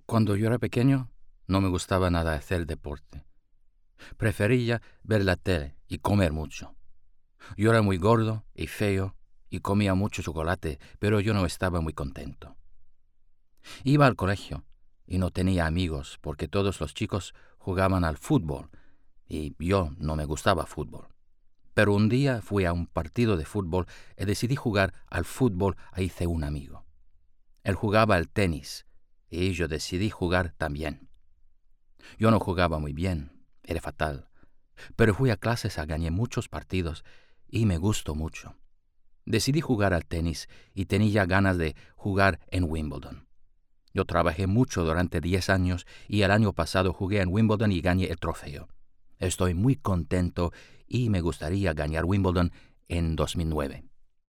Cuando yo era pequeño, no me gustaba nada hacer deporte. Prefería ver la tele y comer mucho. Yo era muy gordo y feo y comía mucho chocolate, pero yo no estaba muy contento. Iba al colegio y no tenía amigos porque todos los chicos jugaban al fútbol y yo no me gustaba fútbol. Pero un día fui a un partido de fútbol y decidí jugar al fútbol e hice un amigo. Él jugaba al tenis y yo decidí jugar también. Yo no jugaba muy bien, era fatal, pero fui a clases y gané muchos partidos y me gustó mucho. Decidí jugar al tenis y tenía ganas de jugar en Wimbledon. Yo trabajé mucho durante 10 años y el año pasado jugué en Wimbledon y gané el trofeo. Estoy muy contento y me gustaría ganar Wimbledon en 2009.